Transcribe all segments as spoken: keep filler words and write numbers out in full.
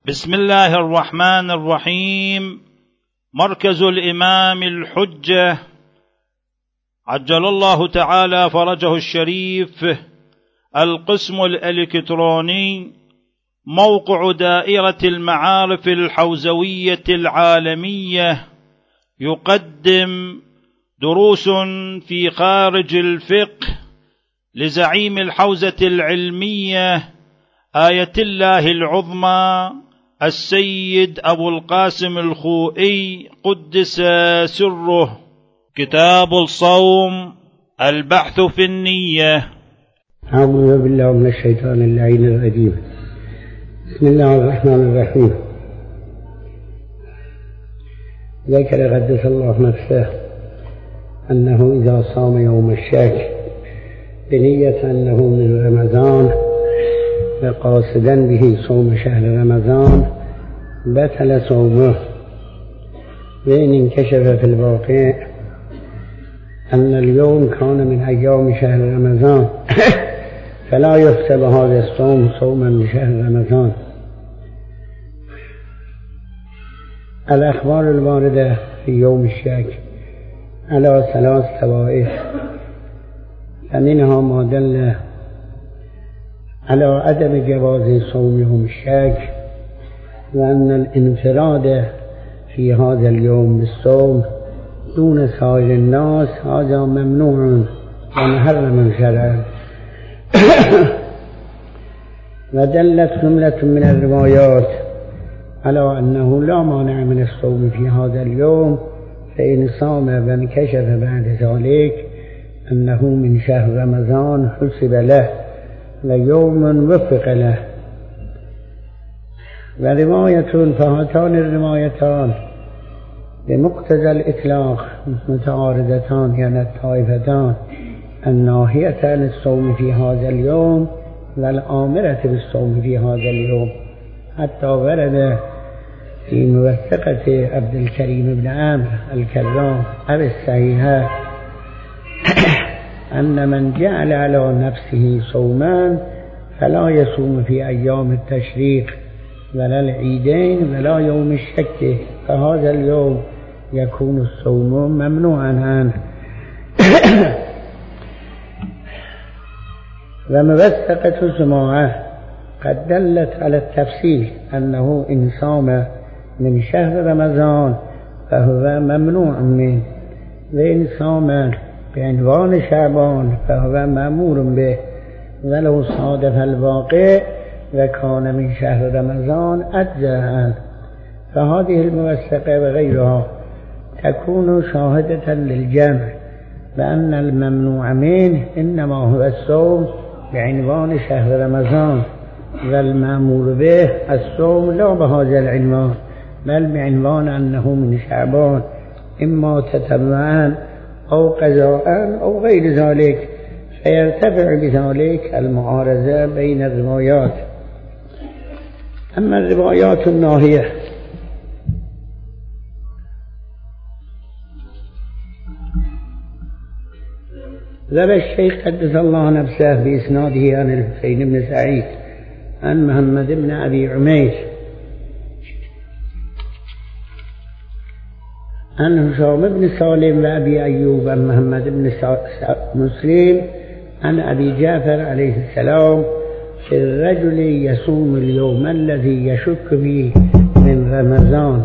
بسم الله الرحمن الرحيم. مركز الإمام الحجة عجل الله تعالى فرجه الشريف، القسم الإلكتروني، موقع دائرة المعارف الحوزوية العالمية، يقدم دروس في خارج الفقه لزعيم الحوزة العلمية آية الله العظمى السيد أبو القاسم الخوئي قدس سره. كتاب الصوم، البحث في النية. أعوذ بالله من الشيطان اللعين الرجيم. بسم الله الرحمن الرحيم. ذكر قدس الله نفسه أنه إذا صام يوم الشك بنية أنه من رمضان وقاصدا به صوم شهر رمضان بطل صومه، وإن انكشف في الواقع أن اليوم كان من أيام شهر رمضان فلا يحسب هذا الصوم صوما من شهر رمضان. الأخبار الواردة في يوم الشك على ثلاث طوائف، فمنها ما دل على عدم جواز صوم يوم الشك، وأن الانفراد في هذا اليوم بالصوم دون سائر الناس هذا ممنوع ومحرم شرعا. ودلت جملة من الروايات على أنه لا مانع من الصوم في هذا اليوم، فإن صام وانكشف بعد ذلك أنه من شهر رمضان حسب له ويوم وفق له. ورواية فهاتان الروايتان بمقتضى الإطلاق متعارضتان، يعني الطائفتان الناهية عن الصوم في هذا اليوم والآمرة بالصوم في هذا اليوم. حتى ورد في موثقة عبد الكريم بن عمرو الكرام أو الصحيحة أن من جعل على نفسه صوما فلا يصوم في أيام التشريق ولا العيدين ولا يوم الشك، فهذا اليوم يكون الصوم ممنوعا عنه. وموثقة جماعة قد دلت على التفصيل أنه إن صام من شهر رمضان فهو ممنوع منه، وإن صام بعنوان شعبان فهو مأمور به ولو صادف الواقع وكان من شهر رمضان أجزاء عنه. فهذه الموثقة وغيرها تكون شاهدة للجمع بأن الممنوع منه إنما هو الصوم بعنوان شهر رمضان، والمأمور به الصوم لا بهذا العنوان بل بعنوان أنه من شعبان، إما تتبعا أو قضاء أو غير ذلك، فيرتفع بذلك المعارضة بين الروايات. أما الروايات الناهية ذهب الشيخ قدس الله نفسه بإسناده عن الحسين بن سعيد عن محمد بن أبي عمير عن هشام بن سالم وأبي أيوب عن محمد بن مسلم عن أبي جعفر عليه السلام في الرجل يصوم اليوم الذي يشك فيه من رمضان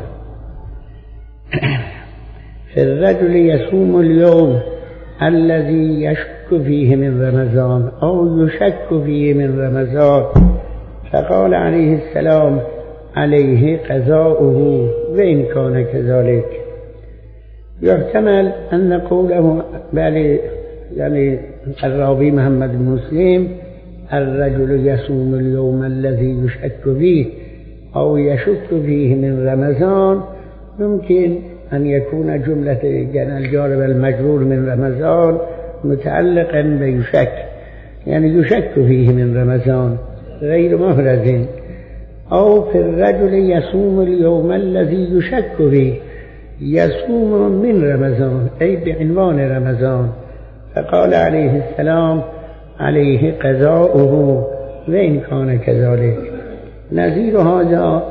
في الرجل يصوم اليوم الذي يشك فيه من رمضان أو يشك فيه من رمضان، فقال عليه السلام عليه قضاؤه وإن كان كذلك. يحتمل أن نقوله بل يعني الراوي محمد بن مسلم الرجل يصوم اليوم الذي يشك فيه أو يشك فيه من رمضان، ممكن أن يكون جملة الجار والمجرور من رمضان متعلقا بيشك، يعني يشك فيه من رمضان غير مفرد، أو في الرجل يصوم اليوم الذي يشك فيه يصوم من رمضان أي بعنوان رمضان، فقال عليه السلام عليه قضاؤه وإن كان كذلك. نظير هذا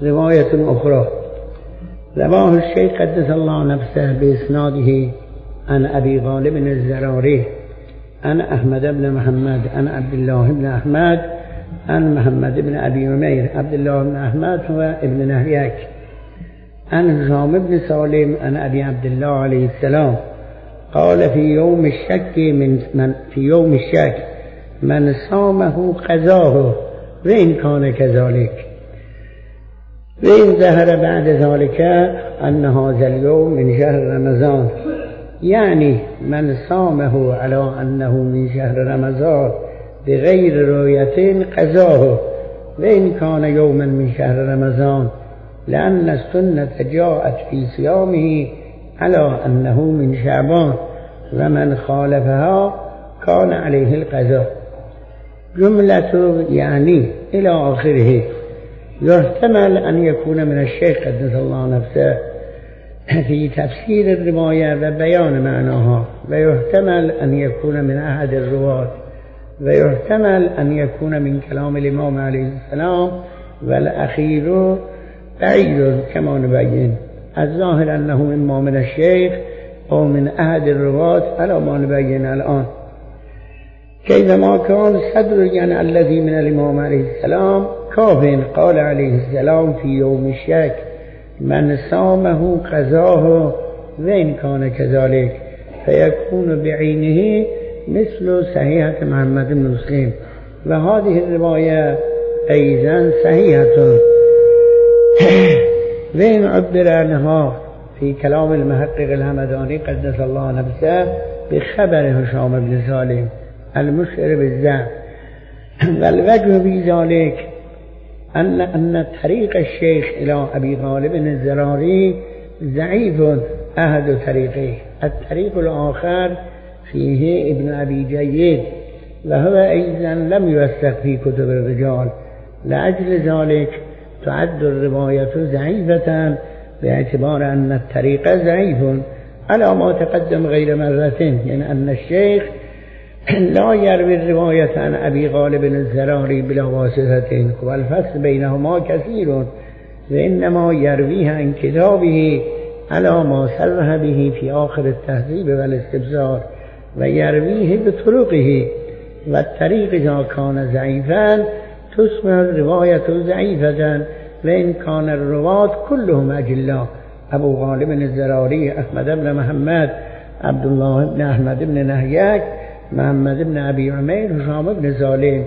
رواية أخرى رواه الشيخ قدس الله نفسه بإسناده عن أبي غالب الزراري عن أحمد بن محمد عن عبد الله بن أحمد عن محمد بن أبي عمير. عبد الله بن أحمد هو ابن نهيك عن هشام بن سالم عن أبي عبد الله عليه السلام قال في يوم الشك من, من في يوم الشك من صامه قضاه وإن كان كذلك، وإن ظهر بعد ذلك أن هذا اليوم من شهر رمضان، يعني من صامه على أنه من شهر رمضان بغير رؤية قضاه وإن كان يوما من شهر رمضان، لأن السنة جاءت في صيامه على أنه من شعبان، ومن خالفها كان عليه القضاء. جملة يعني إلى آخره. يحتمل أن يكون من الشيخ قدس الله نفسه في تفسير الرواية وبيان معناها، ويحتمل أن يكون من أحد الرواة، ويحتمل أن يكون من كلام الإمام عليه السلام، والأخير بعيد كما نبين. الظاهر أنه إما من الشيخ أو من أحد الرواة على ما نبين الآن. كيفما كان صدر يعني الذي من الإمام عليه السلام كاف قال عليه السلام في يوم الشك من صامه قضاه وإن كان كذلك، فيكون بعينه مثل صحيحة محمد بن مسلم. وهذه الرواية أيضا صحيحة، وإن عبر عنها في كلام المحقق الهمداني قدس الله نفسه بخبر هشام بن سالم المشعر بالضعف. والوجه في ذلك أن أن طريق الشيخ إلى أبي غالب الزراري ضعيف أحد طريقه، الطريق الآخر فيه ابن أبي جيد وهو أيضا لم يوثق في كتب الرجال، لأجل ذلك تعد الرواية ضعيفة باعتبار أن الطريق ضعيف على ما تقدم غير مرة، يعني أن الشيخ لا يروي الرواية عن أبي غالب الزراري بلا واسطة، والفصل بينهما كثير، وإنما يرويها عن كتابه على ما صرح به في آخر التهذيب والاستبصار، ويرويه بطرقه، والطريق إذا كان ضعيفا تسمى الرواية ضعيفة، وإن كان الرواة كلهم أجلاء: أبو غالب الزراري، أحمد بن محمد، عبد الله بن أحمد بن نهيك، محمد بن أبي عمير، هشام بن سالم.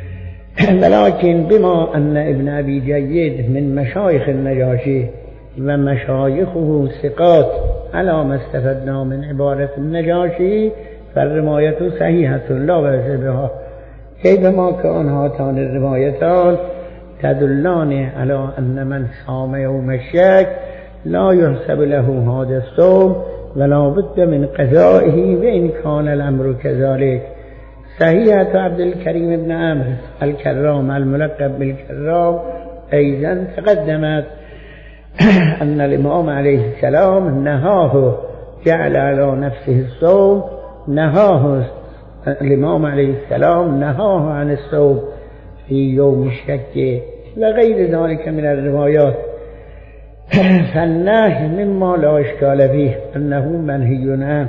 ولكن بما أن ابن أبي جيد من مشايخ النجاشي ومشايخه ثقات على ما استفدنا من عبارة النجاشي، فالرواية صحيحة لا بأس بها. كيفما كان هاتان الروايتان تدلان على أن من صام يوم الشك لا يحسب له هذا الصوم ولا بد من قضائه وإن كان الأمر كذلك. صحيحة عبد الكريم بن عمرو الكرام الملقب بالكرام أيضا تقدمت أن الإمام عليه السلام نهاه، جعل على نفسه الصوم، نهاه الإمام عليه السلام نهاه عن الصوم في يوم الشك وغير ذلك من الروايات. فالنهي مما لا إشكال فيه أنه منهي عنه.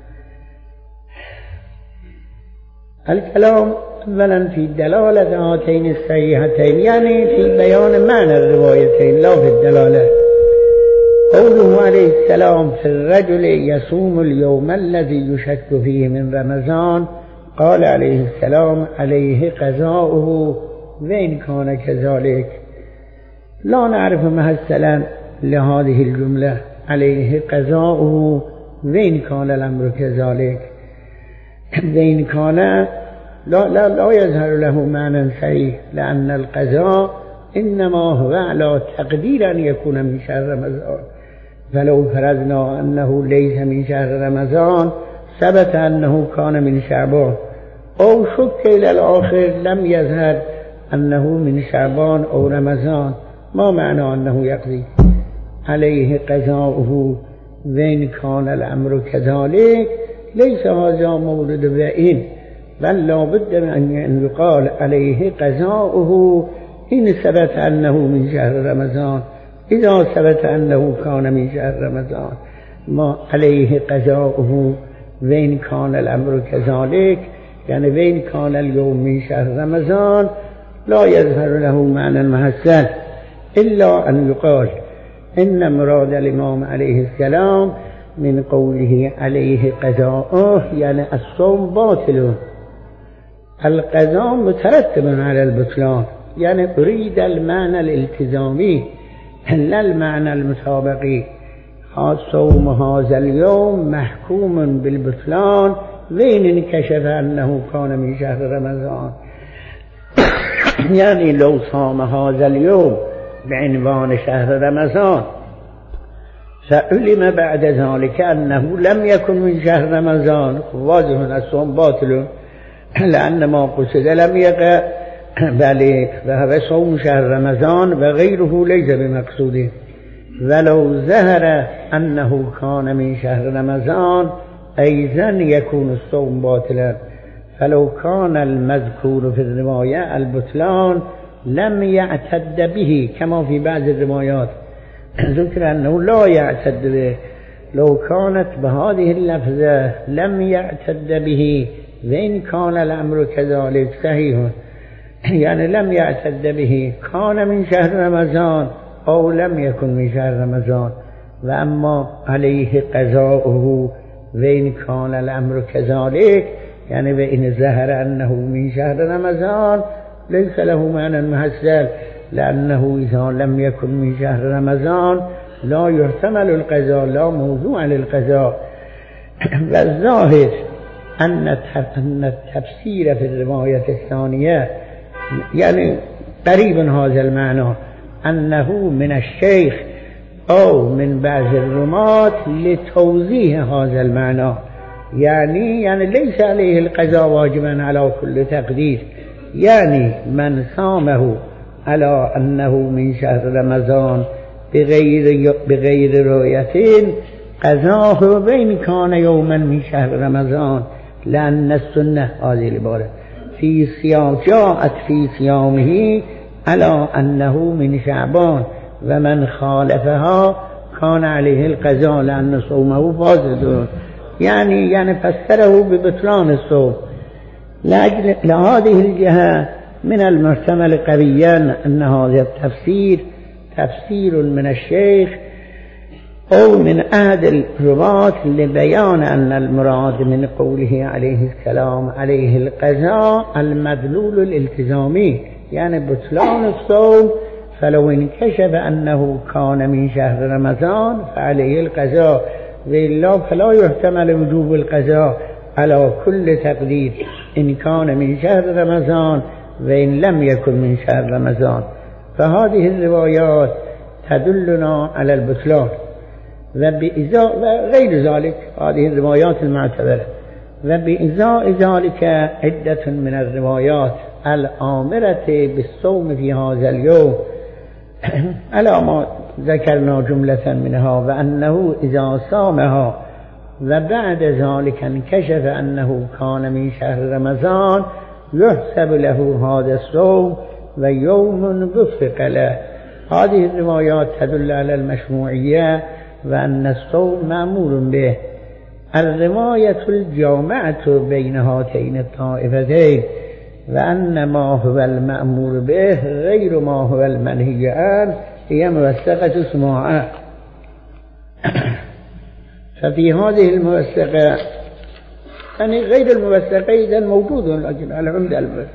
الكلام أولا في دلالة هاتين الصحيحتين، يعني في بيان معنى الروايتين لا في الدلالة. قوله عليه السلام في الرجل يصوم اليوم الذي يشك فيه من رمضان، قال عليه السلام عليه قضاؤه وإن كان كذلك. لا نعرف مثلا لهذه الجملة عليه قضاؤه وإن كان الأمر كذلك، وإن كان لا, لا, لا يظهر له معنى صحيح، لأن القضاء إنما هو على تقدير أن يكون من شهر رمضان. فلو فرضنا أنه ليس من شهر رمضان ثبت أنه كان من شعبان، أو شك إلى الآخر لم يظهر أنه من شعبان أو رمضان، ما معنى أنه يقضي عليه قضاؤه وإن كان الأمر كذلك؟ ليس هذا مورد وإن، بل لا بد من أن يقال عليه قضاؤه إن ثبت أنه من شهر رمضان، إذا ثبت أنه كان من شهر رمضان ما عليه قضاؤه، وإن كان الأمر كذلك يعني وإن كان اليوم من شهر رمضان لا يظهر له معنى محسن، إلا أن يقال إن مراد الإمام عليه السلام من قوله عليه قضاؤه يعني الصوم باطل، القضاء مترتب على البطلان، يعني أريد المعنى الالتزامي لا المعنى المطابقي. صوم هذا اليوم محكوم بالبطلان وإن انكشف أنه كان من شهر رمضان. يعني لو صام هذا اليوم بعنوان شهر رمضان فعلم بعد ذلك أنه لم يكن من شهر رمضان، واضح الصوم باطل، لأن ما قصد لم يقع، بل ذهب صوم شهر رمضان وغيره ليس بمقصوده. ولو ظهر أنه كان من شهر رمضان أيضا يكون الصوم باطلا، فلو كان المذكور في الرواية البطلان لم يعتد به كما في بعض الروايات ذكر أنه لا يعتد به، لو كانت بهذه اللفظة لم يعتد به وإن كان الأمر كذلك صحيح، يعني لم يعتد به كان من شهر رمضان أو لم يكن من شهر رمضان، وأما عليه قضاؤه وإن كان الأمر كذلك يعني وإن ظهر أنه من شهر رمضان ليس له معنى محسن، لأنه إذا لم يكن من شهر رمضان لا يحتمل القضاء، لا موضوع للقضاء. والظاهر أن التفسير في الرواية الثانية يعني قريب هذا المعنى، أنه من الشيخ أو من بعض الرماة لتوضيح هذا المعنى، يعني يعني ليس عليه القضاء واجبا على كل تقدير، يعني من صامه على أنه من شهر رمضان بغير بغير رؤية قضاه بين كان يوما من شهر رمضان، لأن السنة هذه العبارة في صيام جاءت في صيامه على أنه من شعبان، ومن خالفها كان عليه القضاء لأن صومه فاسد، يعني يعني فسره ببطلان الصوم. لأجل لهذه الجهة من المحتمل قويا أن هذا التفسير تفسير من الشيخ أو من أحد الرواة لبيان أن المراد من قوله عليه السلام عليه القضاء المدلول الالتزامي، يعني بطلان الصوم، فلو انكشف أنه كان من شهر رمضان فعليه القضاء، وإلا فلا يحتمل وجوب القضاء على كل تقدير إن كان من شهر رمضان وإن لم يكن من شهر رمضان. فهذه الروايات تدلنا على البطلان، وبإزاء غير ذلك هذه الروايات المعتبرة، وبإزاء ذلك عدة من الروايات الآمرة بالصوم في هذا اليوم على ما ذكرنا جملة منها، وأنه إذا صامها وبعد ذلك انكشف أنه كان من شهر رمضان يحسب له هذا الصوم ويوم بفق له. هذه الروايات تدل على المشروعية وأن الصوم مأمور به. الرواية الجامعة بين هاتين الطائفتين وأن ما هو المأمور به غير ما هو المنهي عنه هي موثقة سماعة. ففي هذه الموثقة يعني غير الموثقة إذا موجود، لكن على عمد الموثقة.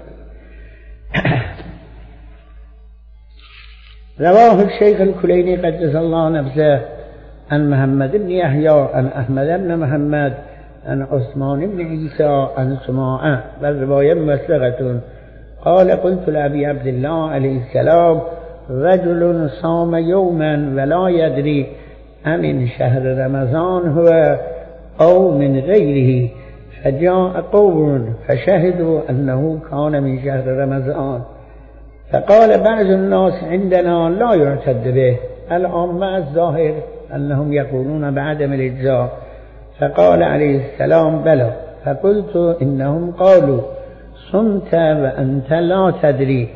رواه الشيخ الكليني قدس الله نفسه عن محمد بن يحيى عن أحمد بن محمد عن عثمان بن عيسى عن سماعة، والرواية موثقة. قال قلت لأبي عبد الله عليه السلام رجل صام يوما ولا يدري أمن شهر رمضان هو أو من غيره، فجاء قوم فشهدوا أنه كان من شهر رمضان، فقال بعض الناس عندنا لا يعتد به، العامة الظاهر أنهم يقولون بعدم الإجزاء، فقال عليه السلام بلى، فقلت إنهم قالوا صمت وأنت لا تدري،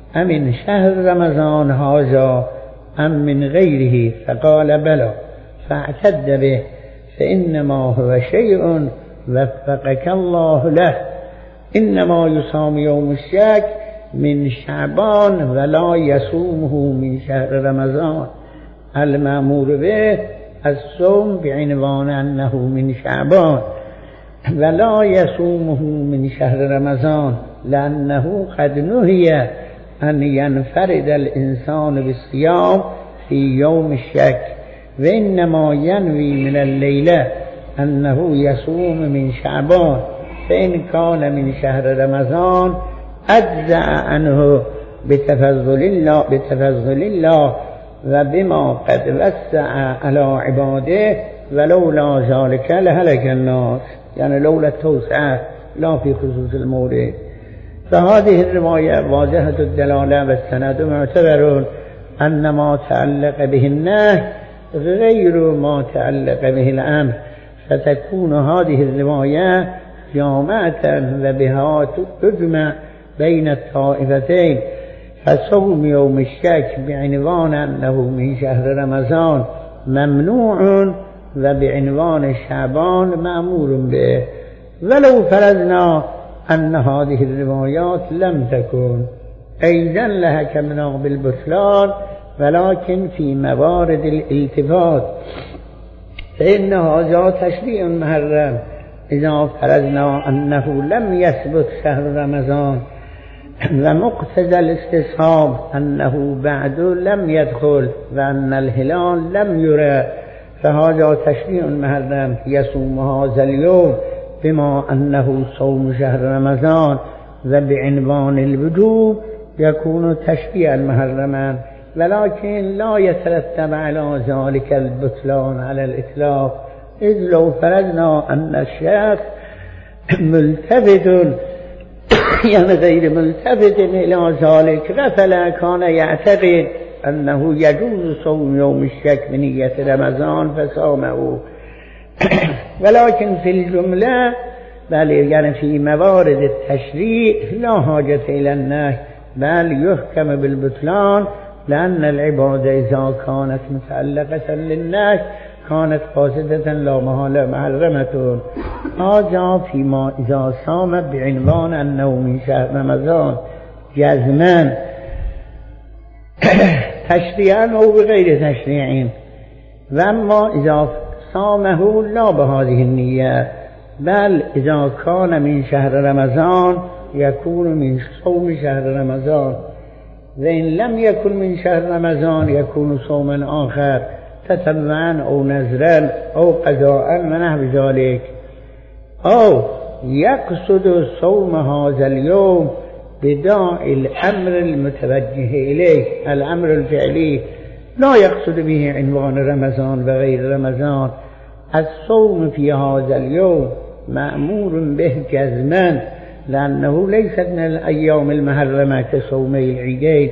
امن شهر رمضان هذا ام من غیره؟ فقال بلى فاعتد به فإنما هو شيء وفقك الله له، إنما يصام يوم الشك من شعبان ولا يصومه من شهر رمضان. المأمور به الصوم بعنوان أنه من شعبان ولا يصومه من شهر رمضان، لأنه قد نهي أن ينفرد الإنسان بالصيام في يوم الشك، وإنما ينوي من الليلة أنه يصوم من شعبان، فإن كان من شهر رمضان أجزأ عنه بتفضل الله بتفضل الله وبما قد وسع على عباده، ولولا ذلك لهلك الناس، يعني لولا التوسعة لا في خصوص المورد. فهذه الرواية واضحة الدلالة والسند معتبر أن ما تعلق به النهي غير ما تعلق به الأمر، فتكون هذه الرواية جامعة وبها تجمع بين الطائفتين. فصوم يوم الشك بعنوان أنه من شهر رمضان ممنوع، وبعنوان شعبان مأمور به، ولو فرضنا أن هذه الروايات لم تكن أيضا لحكمنا بالبطلان، ولكن في موارد الالتفات، فإن هذا تشريع محرم إذا فرضنا أنه لم يثبت شهر رمضان، ومقتضى الاستصحاب أنه بعد لم يدخل وأن الهلال لم يرى، فهذا تشريع محرم يصوم هذا اليوم بما أنه صوم شهر رمضان، وبعنوان الوجوب يكون تشريعا محرما، ولكن لا يترتب على ذلك البطلان على الإطلاق. إذ لو فرضنا أن الشخص ملتفت يعني غير ملتفت إلى ذلك غفل، كان يعتقد أنه يجوز صوم يوم الشك بنية رمضان فصامه، ولكن في الجملة بل يعني في موارد التشريع لا حاجة إلى النهي، بل يحكم بالبطلان، لأن العبادة إذا كانت متعلقة للنهي كانت فاسدة لا محالة محرمة. هذا فيما إذا صام بعنوان أنه من شهر رمضان جزما تشريعا أو بغير تشريع، وأما إذا صامه لا بهذه النية، بل إذا كان من شهر رمضان يكون من صوم شهر رمضان، وإن لم يكن من شهر رمضان يكون صوما آخر تتبعا أو نذرا أو قضاء ونحو ذلك، أو يقصد صوم هذا اليوم بداء الأمر المتوجه إليه، الأمر الفعلي، لا يقصد به عنوان رمضان وغير رمضان. الصوم في هذا اليوم مأمور به جزما، لأنه ليست من الأيام المحرمة كصومي العيدين،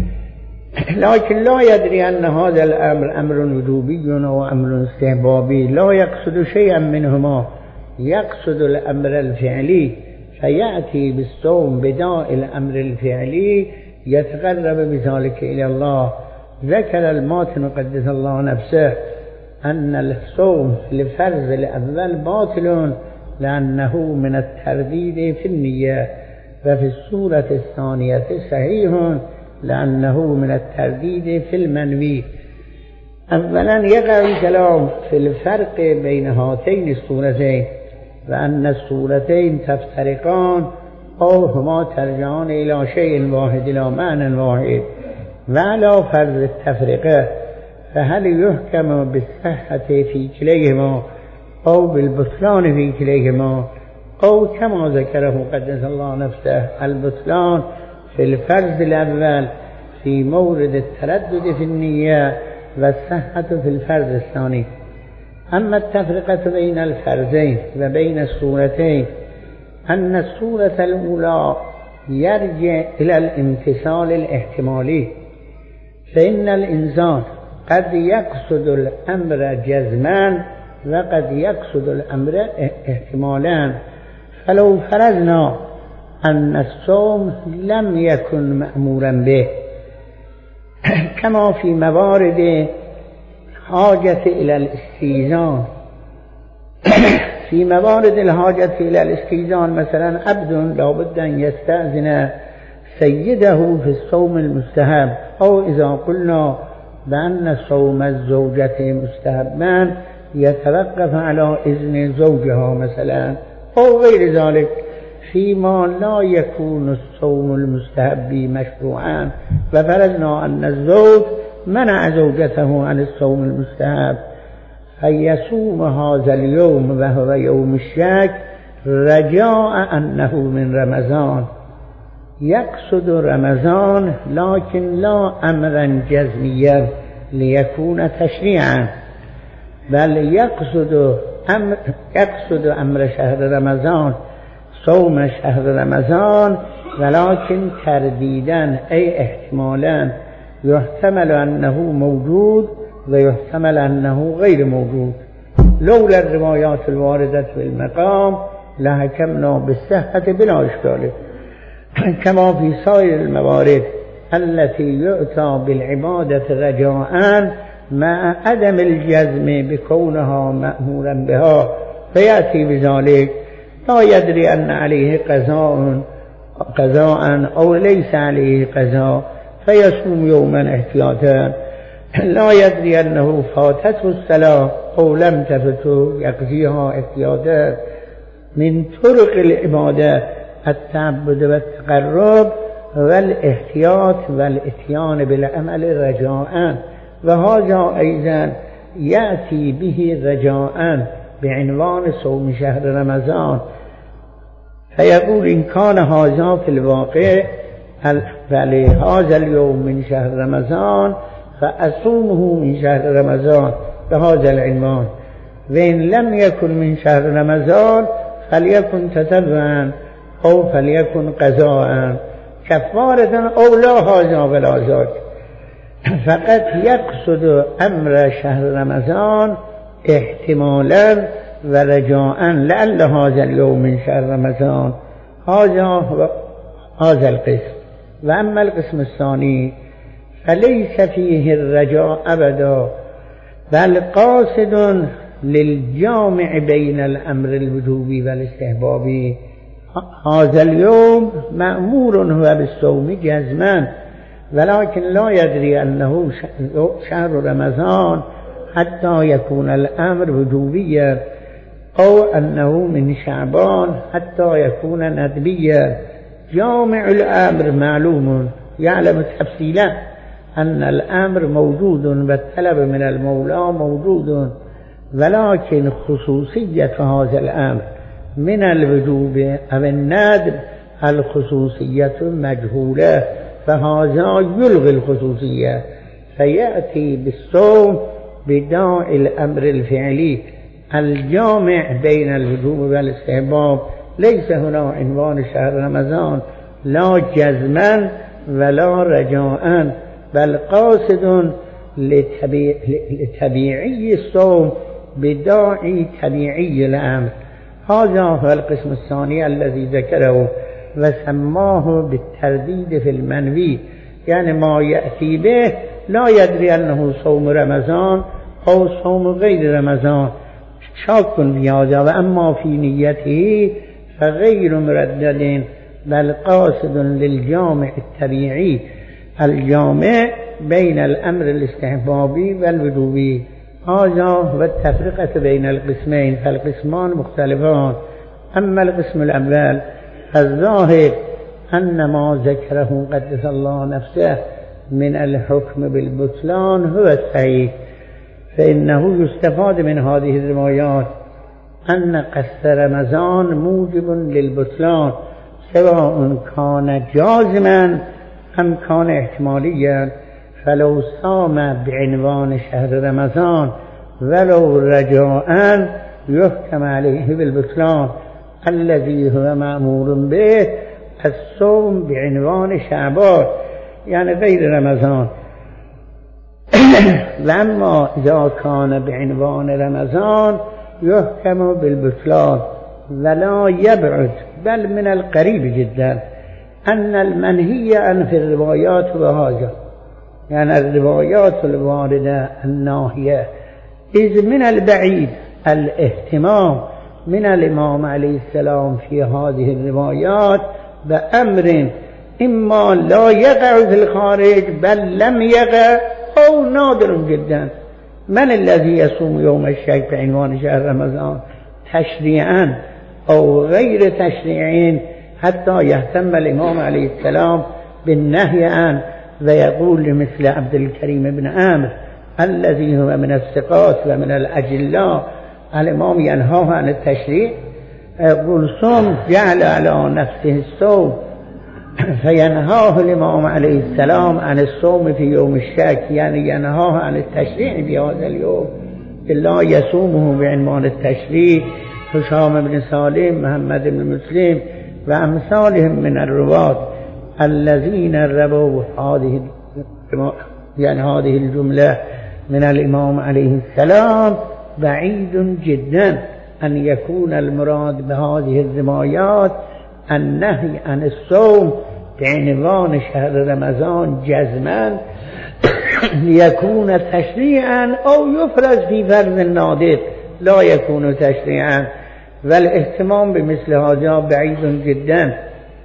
لكن لا يدري أن هذا الأمر أمر وجوبي أو أمر استحبابي، لا يقصد شيئا منهما، يقصد الأمر الفعلي، فيأتي بالصوم بداء الأمر الفعلي يتقرب بذلك إلى الله. ذكر الماتن قدس الله نفسه أن الصوم لفرض الأول باطل، لأنه من الترديد في النية، وفي الصورة الثانية صحيح لأنه من الترديد في المنوي. أولا يقع الكلام في الفرق بين هاتين الصورتين، وأن الصورتين تفترقان أو هما ترجعان إلى شيء واحد، إلى معنى واحد، وعلى فرض التفرقة فهل يحكم بالصحة في كليهما أو بالبطلان في كليهما، أو كما ذكره قدس الله نفسه البطلان في الفرض الأول في مورد التردد في النية، والصحة في الفرض الثاني. أما التفرقة بين الفرضين وبين الصورتين، أن الصورة الأولى يرجع إلى الامتثال الاحتمالي، فإن الإنسان قد يقصد الأمر جزمان وقد يقصد الأمر احتمالان. فلو فرضنا أن الصوم لم يكن مأمورا به كما في موارد حاجة إلى الاستئذان. في موارد الحاجة إلى الاستئذان مثلا عبد لابد أن يستأذن سيده في الصوم المستحب، أو إذا قلنا بأن صوم الزوجة مستحبا يتوقف على إذن زوجها مثلا أو غير ذلك، فيما لا يكون الصوم المستحب مشروعا، وفرضنا أن الزوج منع زوجته عن الصوم المستحب فيصوم هذا اليوم وهو يوم الشك رجاء أنه من رمضان، يقصد رمضان لكن لا أمرا جزميا ليكون تشريعا، بل يقصد أمر, يقصد أمر شهر رمضان، صوم شهر رمضان، ولكن ترديدا أي احتمالا، يحتمل أنه موجود ويحتمل أنه غير موجود. لولا الروايات الواردة في المقام لحكمنا بالصحة بلا إشكال، كما في سائر الموارد التي يؤتى بالعبادة رجاء مع عدم الجزم بكونها مأمورا بها، فيأتي بذلك لا يدري أن عليه قضاء قضاء أو ليس عليه قضاء فيصوم يوما احتياطا، لا يدري أنه فاتته الصلاة أو لم تفته يقضيها احتياطا. من طرق العبادة التعبد والتقرب والاحتياط والاتيان بالعمل رجاء، وهذا أيضا يأتي به رجاء بعنوان صوم شهر رمضان، فيقول إن كان هذا في الواقع فلهذا اليوم من شهر رمضان فأصومه من شهر رمضان بهذا العنوان، وإن لم يكن من شهر رمضان فليكن تتبعا أو فليكن قضاء كفارة أو لا هذا ولا ذاك، فقد يقصد أمر شهر رمضان احتمالا ورجاء لعل هذا اليوم من شهر رمضان. هذا هذا القسم. وأما القسم الثاني فليس فيه الرجاء أبدا، بل قاصد للجامع بين الأمر الوجوبي والاستحبابي. هذا اليوم مأمور هو بالصوم جزما، ولكن لا يدري أنه شهر رمضان حتى يكون الأمر وجوبيا، أو أنه من شعبان حتى يكون ندبيا. جامع الأمر معلوم، يعلم تفصيلا أن الأمر موجود والطلب من المولى موجود، ولكن خصوصية هذا الأمر من الوجوب أو الندب الخصوصية مجهولة، فهذا يلغي الخصوصية فيأتي بالصوم بداعي الأمر الفعلي الجامع بين الوجوب والاستحباب. ليس هنا عنوان شهر رمضان لا جزما ولا رجاء، بل قاصد لتبيعي الصوم بداعي تبيعي الأمر. هذا هو القسم الثاني الذي ذكره وسماه بالترديد في المنوي، يعني ما يأتي به لا يدري أنه صوم رمضان أو صوم غير رمضان، شاك في هذا. وأما في نيته فغير مردد، بل قاصد للجامع التبيعي الجامع بين الأمر الاستحبابي والوجوبي. هذا هو التفرقة بين القسمين، فالقسمان مختلفان. أما القسم الأول الظاهر أن ما ذكره قدس الله نفسه من الحكم بالبطلان هو الصحيح، فإنه يستفاد من هذه الروايات أن قصد رمضان موجب للبطلان، سواء كان جازما أم كان احتماليا. فلو صام بعنوان شهر رمضان ولو رجاء يحكم عليه بالبطلان الذي هو مأمور به الصوم بعنوان شعبان يعني غير رمضان. لما إذا كان بعنوان رمضان يحكم بالبطلان ولا يبعد بل من القريب جدا أن المنهي عن في الروايات وهذا يعني الروايات الواردة الناهية إذ من البعيد الاهتمام من الإمام عليه السلام في هذه الروايات بأمر إما لا يقع في الخارج بل لم يقع أو نادر جدا. من الذي يصوم يوم الشك بعنوان شهر رمضان تشريعا أو غير تشريعين حتى يهتم الإمام عليه السلام بالنهي عنه ويقول لمثل عبد الكريم بن عامر الذي هو من الثقات ومن الأجلاء الإمام ينهاه عن التشريع يقول صوم جعل على نفسه الصوم فينهاه الإمام عليه السلام عن الصوم في يوم الشك يعني ينهاه عن التشريع في هذا اليوم إلا يصومه بعنوان التشريع. هشام بن سالم محمد بن مسلم وأمثالهم من الرواة الذين رووا هذه يعني هذه الجملة من الإمام عليه السلام بعيد جدا أن يكون المراد بهذه الروايات النهي عن الصوم بعنوان شهر رمضان جزما ليكون تشريعا أو يفرز في فرض نادر لا يكون تشريعا والاهتمام بمثل هذا بعيد جدا.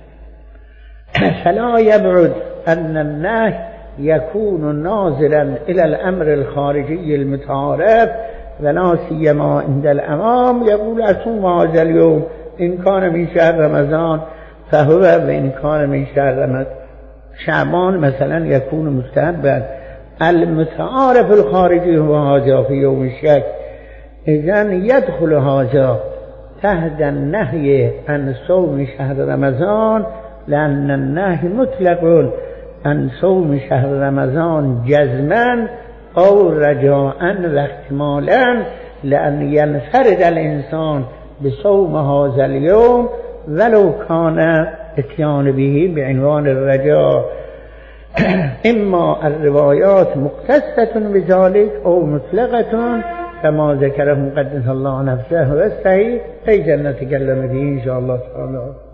فلا يبعد أن النهي يكون ناظرا إلى الأمر الخارجي المتعارف ولا سيما عند الأمام يقول أصوم هذا اليوم إن كان من شهر رمضان فهو وإن كان من شهر شعبان مثلا يكون مستحبا. المتعارف الخارجي هو هذا في يوم الشك إذن يدخل هذا تحت النهي عن صوم شهر رمضان لأن النهي مطلق عن صوم شهر رمضان جزما أو رجاء واحتمالا لأن ينفرد الإنسان بصوم هذا اليوم ولو كان اتيان به بعنوان الرجاء. إما الروايات مختصة بذلك أو مطلقة كما ذكره مقدس الله نفسه والصحيح في جنة تكلم به إن شاء الله تعالى.